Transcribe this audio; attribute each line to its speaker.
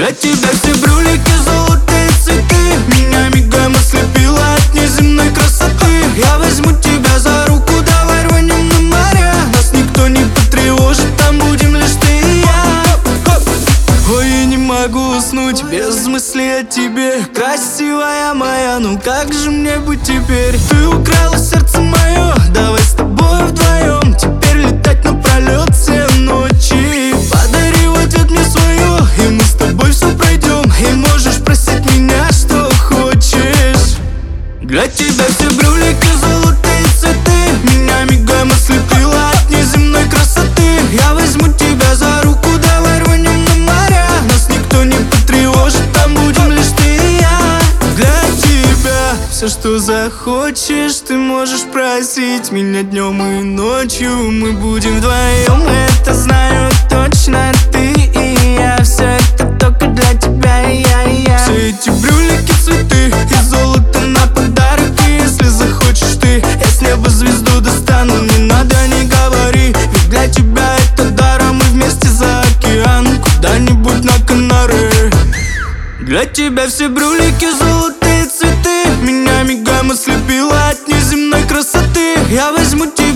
Speaker 1: Для тебя все брюлики, золотые цветы. Меня мигом ослепило от неземной красоты. Я возьму тебя за руку, давай рванем на море. Нас никто не потревожит, там будем лишь ты и я. Ой, я не могу уснуть без мысли о тебе. Красивая моя, ну как же мне быть теперь? Ты украла сердце мое, давай с тобой вдвоем теперь летать напролет все ночи. Подари в ответ мне свое, и мы с тобой все пройдем. И можешь просить меня, что хочешь. Для тебя все брюлики, золотые цветы. Меня мигом ослепило от неземной красоты. Я возьму тебя за руку, давай рванем на море. Нас никто не потревожит, там будем лишь ты и я. Для тебя все, что захочешь, ты можешь просить меня днем и ночью. Мы будем вдвоем, это знаю точно. Ты и я, все это только для тебя и я. Все эти брюлики, цветы и золото на подарок. И если захочешь ты, я с неба звезду достану. Не надо, не говори, ведь для тебя это дар. А мы вместе за океан, куда-нибудь на Канары. Для тебя все брюлики, золотые цветы. Меня мигом ослепило от неземной красоты. Я возьму тебя